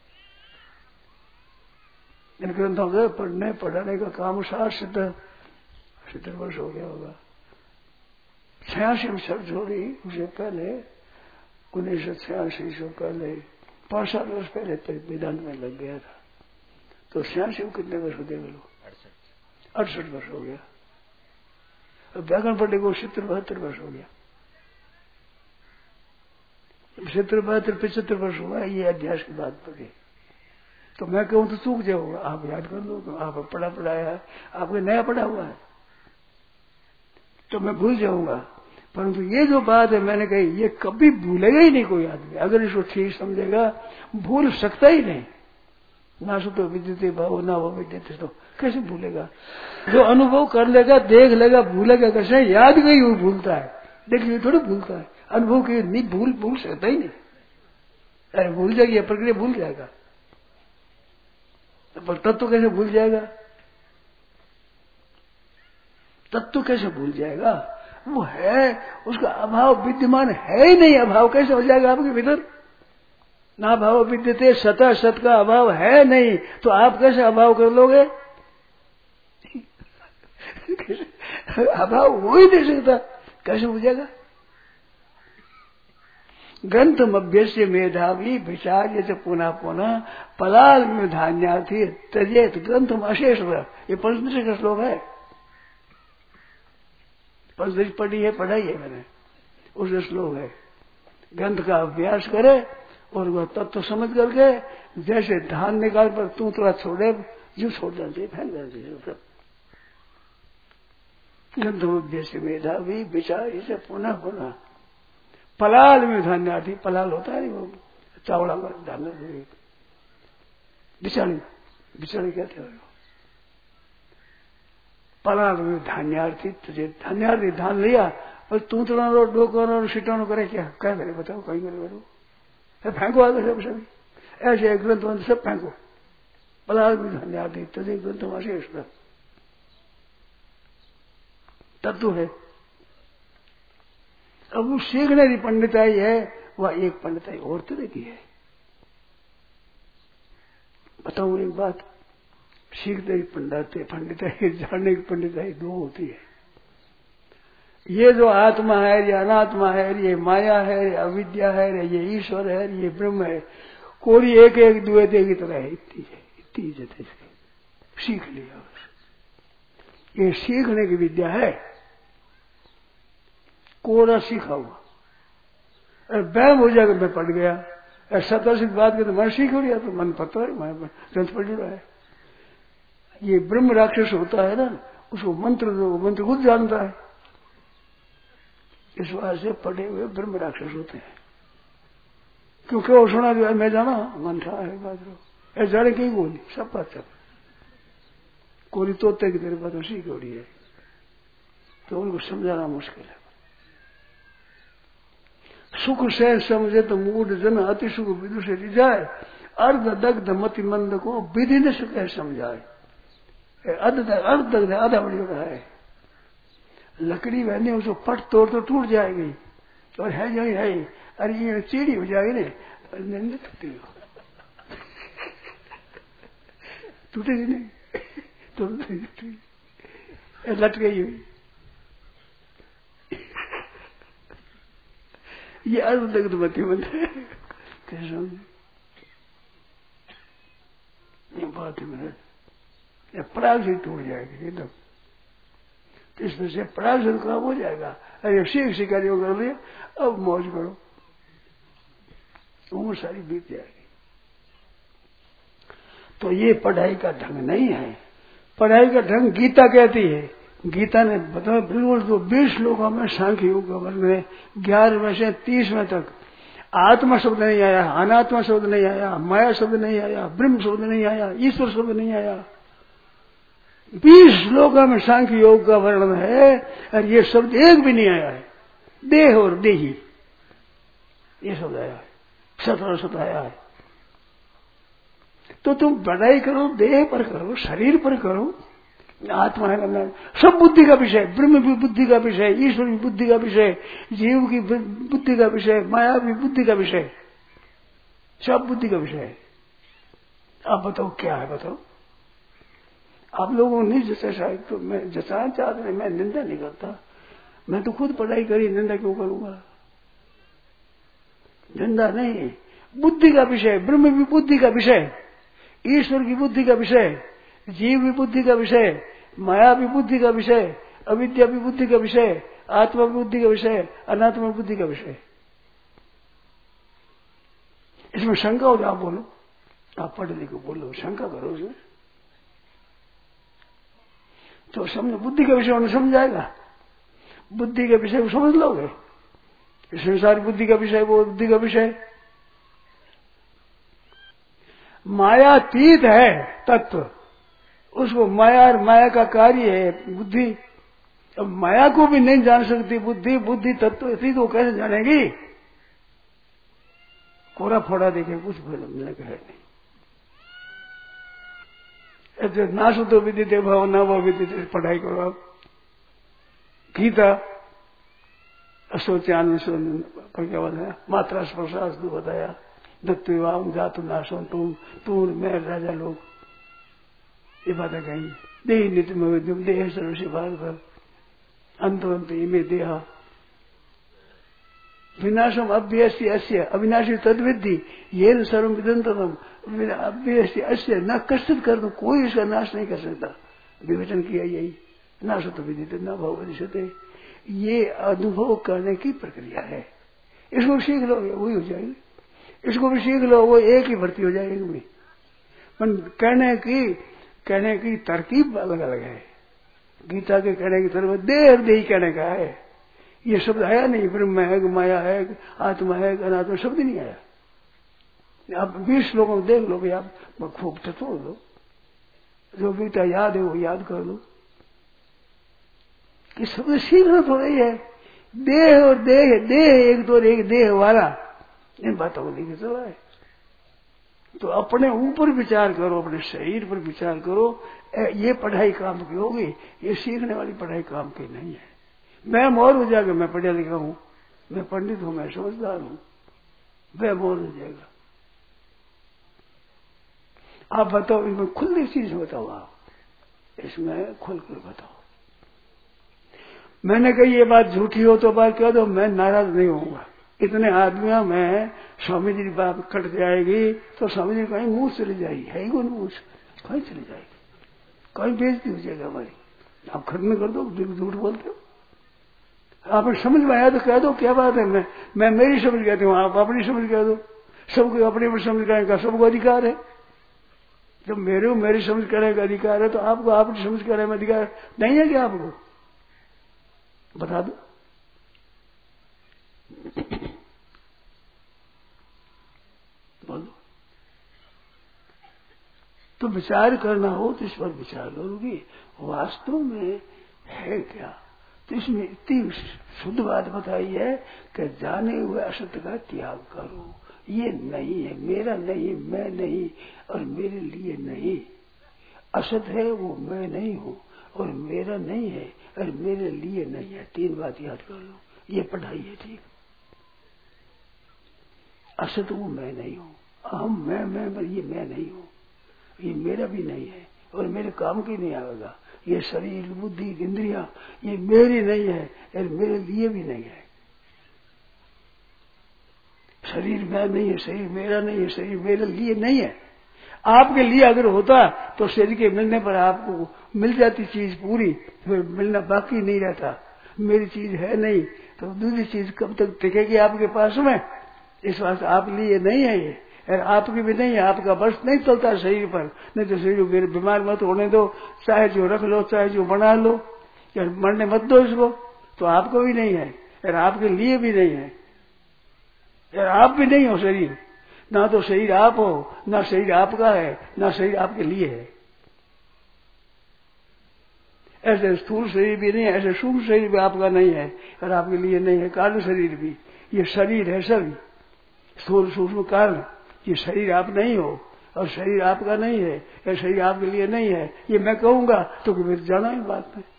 इन ग्रंथों को पढ़ने पढ़ाने का काम 60-70 वर्ष हो गया होगा। 86 में शब्द छोड़ी, उसे पहले 1986 से पहले 5-7 वर्ष पहले वेदांत में लग गया था। तो 86 में कितने वर्ष हो गए लोग? 68 वर्ष हो गया। अब व्याकरण पढ़ने को 70-72 वर्ष हो गया। 70-72-75 वर्ष हुआ ये अध्यास की बात पढ़ी। तो मैं कहूं तो चूक जाऊंगा, आप याद कर लो, तो आप पढ़ाया है, आपने नया पढ़ा हुआ है तो मैं भूल जाऊंगा। परंतु ये जो बात है मैंने कही, ये कभी भूलेगा ही नहीं कोई आदमी, अगर इसको ठीक समझेगा भूल सकता ही नहीं। ना सुतो विद्युत भाव ना वो विद्युत, तो कैसे भूलेगा? जो अनुभव कर लेगा, देख लेगा, भूलेगा कैसे? याद गई वो भूलता है, देखिए थोड़ी भूलता है। अनुभव की नहीं भूल सकता ही नहीं। अरे भूल जाएगी, प्रक्रिया भूल जाएगा, पर तत्व कैसे भूल जाएगा? तत्व कैसे भूल जाएगा? वो है, उसका अभाव विद्यमान है ही नहीं। अभाव कैसे हो जाएगा आपके भीतर? ना भाव विद्यते, सतः सत का अभाव है नहीं, तो आप कैसे अभाव कर लोगे? अभाव हो ही नहीं सकता, कैसे हो जाएगा? ग्रंथम अभ्यस्य मेधावी विचार जैसे पुनः पुनः पलाल में धान्यार्थी तजेत ग्रंथम अशेष। ये पंचदशी का श्लोक है, पंचदशी पढ़ी है, पढ़ाई है मैंने, उसका श्लोक है। ग्रंथ का अभ्यास करे और वह तत्व समझ करके, जैसे धान निकाल पर तू थोड़ा छोड़े, जो छोड़ जाते फेंक जाते। ग्रंथम अभ्यस्य मेधावी विचार जैसे पुनः पुनः पलाल में धान्यार्थी। पलाल होता है वो चावड़ा का धान, बिचारी कहते हो। पलाल में धान्यार्थी, तुझे धान्यार्थी धान लिया और तू तो डोको सिटों करे, क्या क्या करे बताओ? कहीं करे करो, फेंको आगे सब सभी ऐसे ग्रंथ सब फेंको। पलाल में धान्यार्थी तुझे ग्रंथ अशेष तत्व है। अब वो सीखने की पंडिताई है, वह एक पंडिताई और तरह की है। बताऊं एक बात, सीखने की पंडिताई, जानने की पंडिताई दो होती है। ये जो आत्मा है, ये अनात्मा है, ये माया है, ये अविद्या है, ये ईश्वर है, ये ब्रह्म है, कोई एक एक दुए की तरह है। इतनी इज्जत है, सीख लिया बस। ये सीखने की विद्या है, कोरा सीखा हुआ। अरे बैम हो जाएगा, मैं पढ़ गया, सतर्षित बात के तो मन सीख हो गया, तो मन पता है, मैं ग्रंथ पढ़ रहा है। ये ब्रह्म राक्षस होता है ना, उसको मंत्र खुद जानता है। इस बात से पढ़े हुए ब्रह्म राक्षस होते हैं। क्योंकि वो सुना जो है मैं जाना मन था है बात ऐसे जाने कहीं बोली सब बात सब कोई तोते की तेरे बात उसी की हो रही है, तो उनको समझाना मुश्किल है। सुख से समझे तो मूड जन अति सुख विदु से रिजाए, अर्ध दग्ध मति मंद को विधि न सके समझाए। अर्ध दग्ध आधा बड़ी रहा है, लकड़ी बहने उसको पट तोड़ तो टूट जाएगी, और है जो है, अरे ये चीड़ी हो जाएगी नहीं टूटेगी, टूटेगी नहीं तो लट गई हुई। ये अर्धदग्ध मति मत है। कैसे ये बात है, ये पराग से टूट जाएगी एकदम। तो इस तरह से पराग से काम हो जाएगा। अरे सीख शिकारियों कर लिया, अब मौज करो, उम्र सारी बीत जाएगी। तो ये पढ़ाई का ढंग नहीं है। पढ़ाई का ढंग गीता कहती है। गीता ने बताया बिल्कुल तो 20 श्लोकों में सांख्य योग का वर्णन है। 11वें से 30वें तक आत्मा शब्द नहीं आया, अनात्मा शब्द नहीं आया, माया शब्द नहीं आया, ब्रह्म शब्द नहीं आया, ईश्वर शब्द नहीं आया। 20 श्लोकों में सांख्य योग का वर्णन है और ये शब्द एक भी नहीं आया है। देह और देही ये शब्द आया है, सत और सत आया है। तो तुम पढ़ाई करो, देह पर करो, शरीर पर करो, आत्मा है सब बुद्धि का विषय, ब्रह्म भी बुद्धि का विषय, ईश्वर भी बुद्धि का विषय, जीव की बुद्धि का विषय, माया भी बुद्धि का विषय, सब बुद्धि का विषय है। आप बताओ क्या है, बताओ। आप लोगों ने जैसे शायद तो मैं जचाना चाहते हैं, मैं निंदा नहीं करता, मैं तो खुद पढ़ाई करी, निंदा क्यों करूंगा। निंदा नहीं, बुद्धि का विषय, ब्रह्म भी बुद्धि का विषय, ईश्वर की बुद्धि का विषय, जीव भी बुद्धि का विषय, माया भी बुद्धि का विषय, अविद्या भी बुद्धि का विषय, आत्मा भी बुद्धि का विषय, अनात्मा बुद्धि का विषय। इसमें शंका हो जाए, आप बोलो, आप पढ़ लिखो बोलो, शंका करो इसमें तो समझो। बुद्धि का विषय उन्हें समझ जाएगा, बुद्धि के विषय को समझ लोगे। संसार बुद्धि का विषय, वो बुद्धि का विषय। मायातीत है तत्व, उसको माया और माया का कार्य है बुद्धि। अब माया को भी नहीं जान सकती बुद्धि, बुद्धि तत्व थी तो कैसे जानेगी। कोरा फोड़ा देखे कुछ मिलने का है नहीं। ना सो तो विदिते भाव ना वो विदिते, पढ़ाई करो आप। गीता असोचान पर क्या बताया, मात्रा स्पर्शास को बताया, दत्तवाम जातु नाशो, तुम मैं राजा लोग, ये बातें कही। देह नित्य में देह सर्वस्व भारत अंत इमे देहा विनाशम अभ्यस्य अस्य अविनाशी तद्विद्धि ये सर्व विदंतम अभ्यस्य अस्य न कष्टित कर दो, कोई इसका नाश नहीं कर सकता। विवेचन किया यही, नाश तो विदित न भविष्यते, ये अनुभव करने की प्रक्रिया है। इसको सीख लो वही हो जाएगी, इसको भी सीख लो वो एक ही भर्ती हो जाएगी में। कहने की तरकीब अलग अलग है। गीता के कहने की तरफ देह और देही कहने का है, ये शब्द आया नहीं। ब्रह्म है, माया है, आत्मा है, अनात्मा शब्द नहीं आया। आप 20 लोगों को देख लो भाई, आप खूब छोड़ दो, जो गीता याद है वो याद कर लो। कि शब्द सीखना थोड़ा ही है। देह और देह, देह एक तो एक देह वाला, इन बातों को लेके चला है। तो अपने ऊपर विचार करो, अपने शरीर पर विचार करो। ये पढ़ाई काम की होगी, ये सीखने वाली पढ़ाई काम की नहीं है। मैं मोर हो जाएगा, मैं पढ़ा लिखा हूं, मैं पंडित हूं, मैं समझदार हूं, मैं मोर हो जाएगा। आप बताओ, इसमें खुली चीज बताओ, आप इसमें खुल कर बताओ। मैंने कही ये बात झूठी हो तो बात कह दो, मैं नाराज नहीं होऊंगा। इतने आदमियों में स्वामी जी की बात कट जाएगी तो स्वामी जी कहीं मुंह चली जाएगी, है ही कौन मुंह कहीं चली जाएगी, कहीं बेइज्जती हो जाएगी हमारी। आप खत्म कर दो, झूठ बोलते हो। आपने समझ में आया तो कह दो, क्या बात है। मैं मेरी समझ कहती हूँ, आप अपनी समझ कह दो। सबको अपनी पर समझ कहने का सबको अधिकार है। जब मेरी समझ करने का अधिकार है तो आपको आपकी समझ करने में अधिकार नहीं है क्या? आपको बता दो। बोलो। तो विचार करना हो तो इस पर विचार करोगे, वास्तव में है क्या। तो इसमें इतनी शुद्ध बात बताई है कि जाने हुए असत्य का त्याग करो। ये नहीं है, मेरा नहीं, मैं नहीं और मेरे लिए नहीं। असत है वो मैं नहीं हूं और मेरा नहीं है और मेरे लिए नहीं है। 3 बात याद कर लो, ये पढ़ाई है। ठीक, असत वो मैं नहीं हूं, अहम मैं ये मैं नहीं हूं, ये मेरा भी नहीं है और मेरे काम की नहीं आएगा। ये शरीर, बुद्धि, इंद्रियां ये मेरी नहीं है और मेरे लिए भी नहीं है। शरीर मैं नहीं है, शरीर मेरा नहीं है, शरीर मेरे लिए नहीं है। आपके लिए अगर होता तो शरीर के मिलने पर आपको मिल जाती चीज पूरी, फिर मिलना बाकी नहीं रहता। मेरी चीज है नहीं तो दूसरी चीज कब तक टिकेगी आपके पास में? इस वास्ते आप लिए नहीं है ये, और आपकी भी नहीं है। आपका बस नहीं चलता शरीर पर, नहीं तो शरीर मेरे बीमार मत होने दो, चाहे जो रख लो चाहे जो बना लो, या मरने मत दो इसको। तो आपको भी नहीं है और आपके लिए भी नहीं है, और आप भी नहीं हो शरीर। ना तो शरीर आप हो, ना शरीर आपका है, ना शरीर आपके लिए है। ऐसे स्थूल शरीर भी नहीं है, ऐसे सूक्ष्म शरीर भी आपका नहीं है और आपके लिए नहीं है। कारण शरीर भी, ये शरीर है सभी, स्थूल सूक्ष्म कारण। ये शरीर आप नहीं हो और शरीर आपका नहीं है, या शरीर आपके लिए नहीं है, ये मैं कहूंगा तो फिर जाना ही बात में।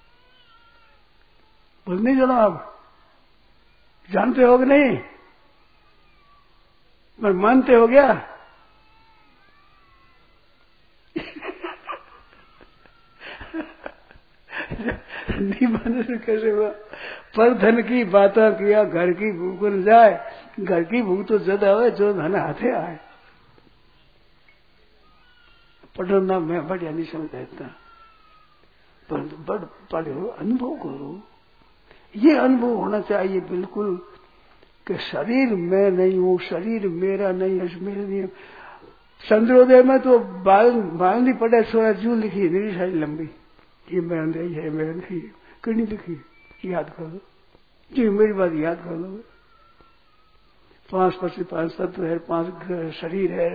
बोल नहीं जाना, आप जानते हो कि नहीं? पर मानते हो क्या? नहीं माने तो कैसे हुआ? पर धन की बातें किया घर की भूख न जाए। घर की भूख तो ज्यादा हो जो धन हाथे आए। पढ़ना मैं बढ़िया नहीं समझता, परंतु बड़ पढ़ो, अनुभव करो। ये अनुभव होना चाहिए बिल्कुल कि शरीर मैं नहीं हूँ, शरीर मेरा नहीं है, मेरे लिए। चंद्रोदय में तो बालनी पड़े सोया जू लिखी मेरी सारी लंबी, ये मेरा नहीं है, मेरा नहीं है, कहीं लिखी, याद कर लो जी, मेरी बात याद कर लो। 5 पशु 5 तत्व है, 5 शरीर है,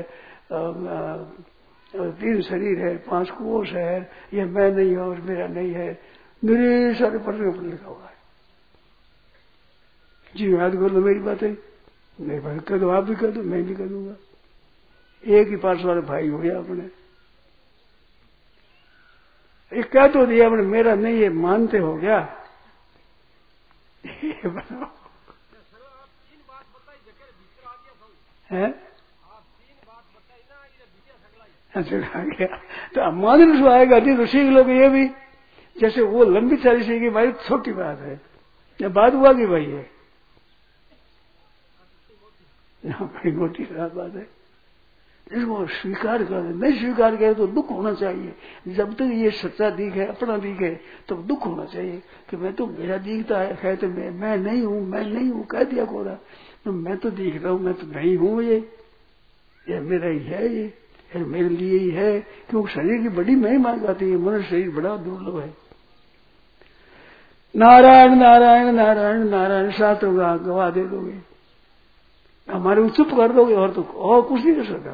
3 शरीर है, 5 कोष है, ये मैं नहीं है और मेरा नहीं है, मेरे सारे पढ़ने पर लिखा हुआ है जी। याद कर लो मेरी बात है, मेरी बात कर दो, आप भी कर दो, मैं भी कर दूंगा। एक ही पास वाले भाई हो गया अपने। एक कह तो दिया अपने, मेरा नहीं है, मानते हो गया। ये बताओ है? अच्छा आ गया तो अब मानने से आएगा नहीं तो सीख लो कि ये भी जैसे वो लंबी चाली सीखी भाई, छोटी बात है, या बात हुआ कि भाई है बड़ी मोटी बात है। इसको स्वीकार कर, नहीं स्वीकार करे तो दुख होना चाहिए। जब तक ये सच्चा दिखे, अपना दिखे, तो दुख होना चाहिए कि मैं तो, मेरा दिखता है तो मैं नहीं हूँ, मैं नहीं हूँ कह दिया कोरा, तो मैं तो दिख रहा हूँ, मैं तो नहीं हूँ, ये मेरा ही है, ये मेरे लिए ही है। क्योंकि शरीर की बड़ी महिमा गाती है, मनुष्य शरीर बड़ा दुर्लभ है। नारायण नारायण नारायण नारायण शास्त्र गवा दे दोगे, हमारे को चुप कर दोगे और तो और कुछ नहीं कर सकता।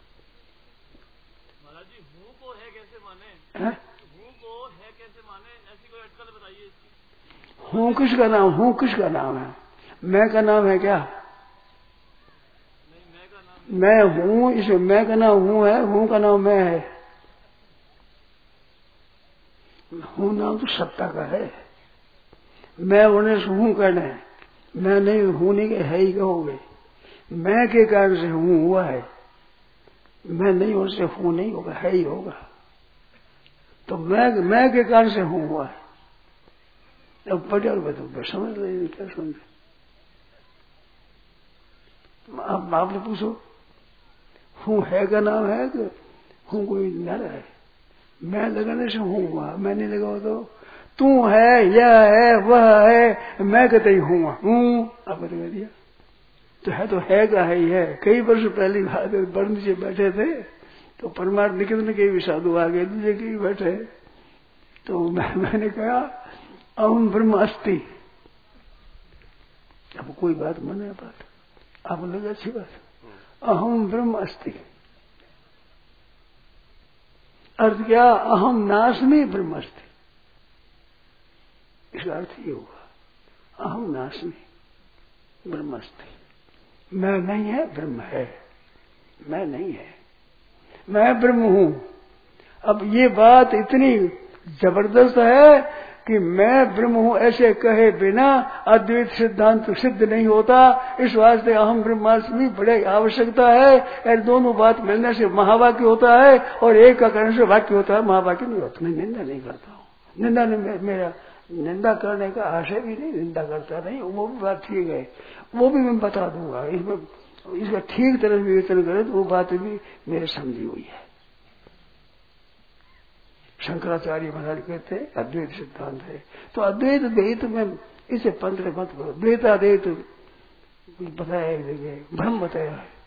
महाराज जी हूँ को है कैसे माने? हूँ को है कैसे माने? ऐसी कोई अटकल बताइए इसकी। हूँ किसका नाम? हूँ किसका नाम है? मैं का नाम है क्या? नहीं, मैं का नाम, मैं हूँ, इसमें मैं का नाम हूँ है, हूँ का नाम मैं है। हूँ नाम तो सत्ता का है, मैं होने से हूँ कहना है, मैं नहीं हूँ नहीं है ही कहोगे। मैं के कारण से हूँ हुआ है, मैं नहीं होने से हूँ नहीं होगा, है ही होगा। तो मैं के कारण से हूँ हुआ है। अब पढ़िया बताओ, समझ रहे क्या समझ? अब आपने पूछो हूँ है का नाम है कि हूँ कोई नारा है? मैं लगाने से हूँ हुआ, मैं नहीं लगाओ तो तू है, यह है, वह है, मैं कहते ही हूँ अब लगा दिया तो है का है ही है। कई वर्ष पहली बात है, बड़ नीचे बैठे थे तो परमार्थ निकेतन के भी साधु आ गए, दूसरे के भी बैठे, तो मैंने कहा अहम ब्रह्म अस्ति। अब कोई बात माने बात, आप लगे अच्छी बात, अहम ब्रह्म अस्ति अर्थ क्या? अहम नाशमी ब्रह्म अस्ति, इसका अर्थ ये हुआ अहम नाशमी ब्रह्म अस्ति। मैं नहीं है, ब्रह्म है, मैं नहीं है, मैं ब्रह्म हूं। अब ये बात इतनी जबरदस्त है कि मैं ब्रह्म हूं ऐसे कहे बिना अद्वैत सिद्धांत सिद्ध नहीं होता। इस वास्ते अहम ब्रह्मास्मि बड़े आवश्यकता है, और दोनों बात मिलने से महावाक्य होता है और एक का करने से वाक्य होता है, महावाक्य नहीं होता। मैं निंदा नहीं करता हूं, निंदा ने मेरा निंदा करने का आशय भी नहीं, निंदा करता नहीं, वो भी बात ठीक है, वो भी मैं बता दूंगा। इसमें इसका ठीक तरह विवेचन करे तो वो बात भी मेरे समझी हुई है। शंकराचार्य महाराज कहते हैं अद्वैत सिद्धांत है, तो अद्वैत द्वैत में इसे पंथ मत करो, द्वैताद्वैत बताया एक जगह, भ्रम बताया है।